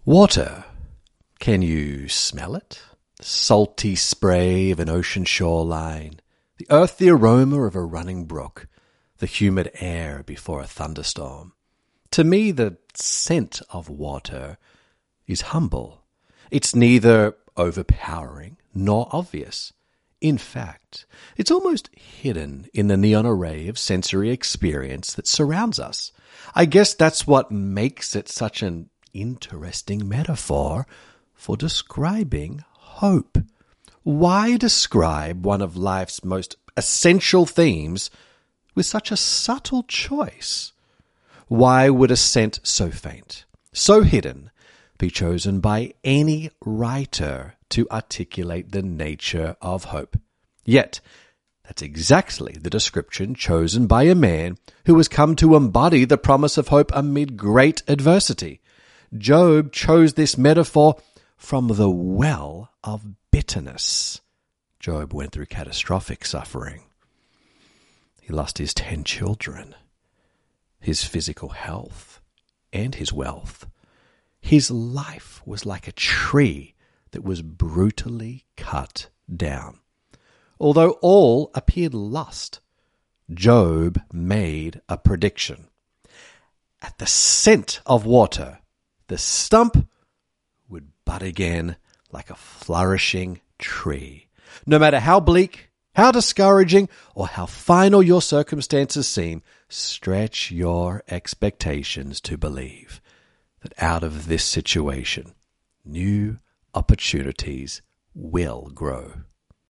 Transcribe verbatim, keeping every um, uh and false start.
Water. Can you smell it? The salty spray of an ocean shoreline, the earthy aroma of a running brook, the humid air before a thunderstorm. To me, the scent of water is humble. It's neither overpowering nor obvious. In fact, it's almost hidden in the neon array of sensory experience that surrounds us. I guess that's what makes it such an interesting metaphor for describing hope. Why describe one of life's most essential themes with such a subtle choice? Why would a scent so faint, so hidden, be chosen by any writer to articulate the nature of hope? Yet, that's exactly the description chosen by a man who has come to embody the promise of hope amid great adversity. Job chose this metaphor from the well of bitterness. Job went through catastrophic suffering. He lost his ten children, his physical health, and his wealth. His life was like a tree that was brutally cut down. Although all appeared lost, Job made a prediction. At the scent of water, the stump would bud again like a flourishing tree. No matter how bleak, how discouraging, or how final your circumstances seem, stretch your expectations to believe that out of this situation, new opportunities will grow.